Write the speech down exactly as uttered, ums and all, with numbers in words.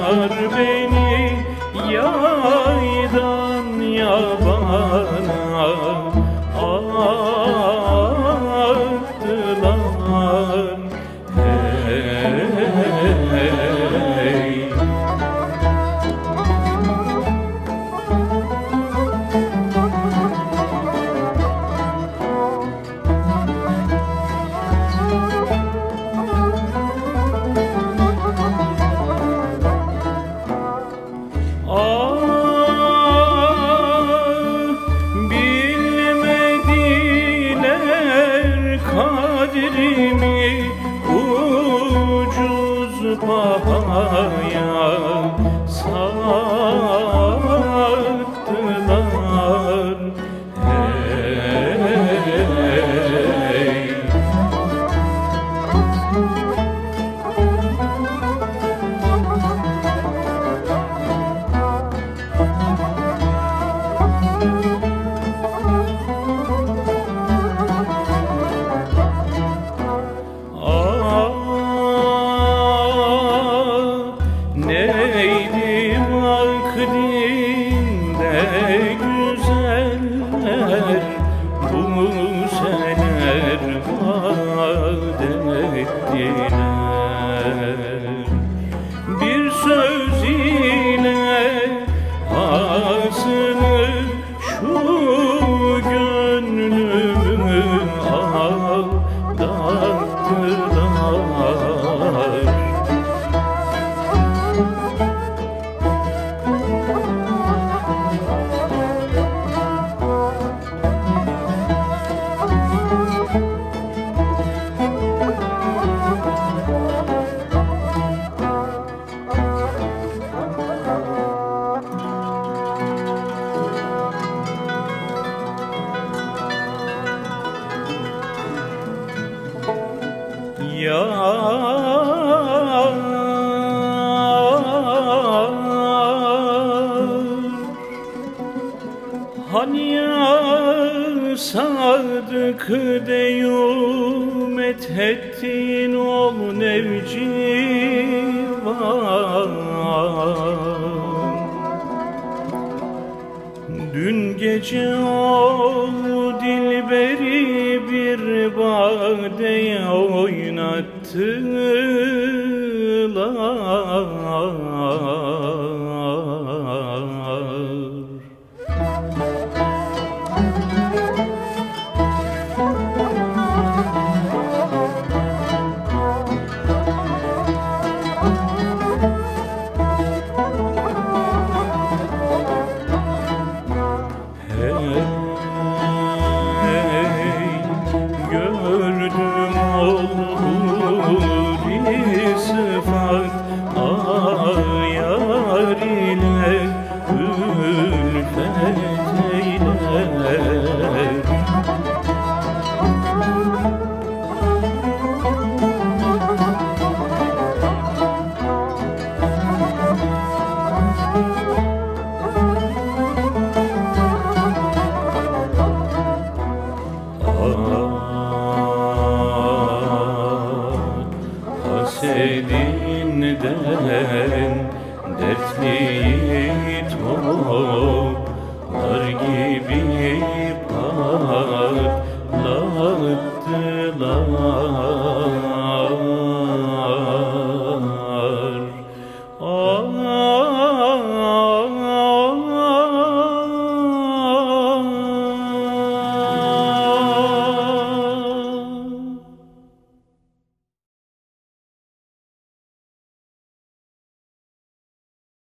beni yaydan yabana attılar. Hey, kadrimi ucuz pahaya sattılar. Hey, neydi vakdinde güzeller, bu seneler vaat ettiler. Bir söz ile asını şu gönlümü aldattılar. Yar, hani yar sadık deyum ethettin ol nevcivan. Dün gece o dilberi bir badeye oynattılar. Gördüm oldu sıfat ayar ile ülfet eyler. Hasedinden dertliyi toplar gibi patlattılar. Ah,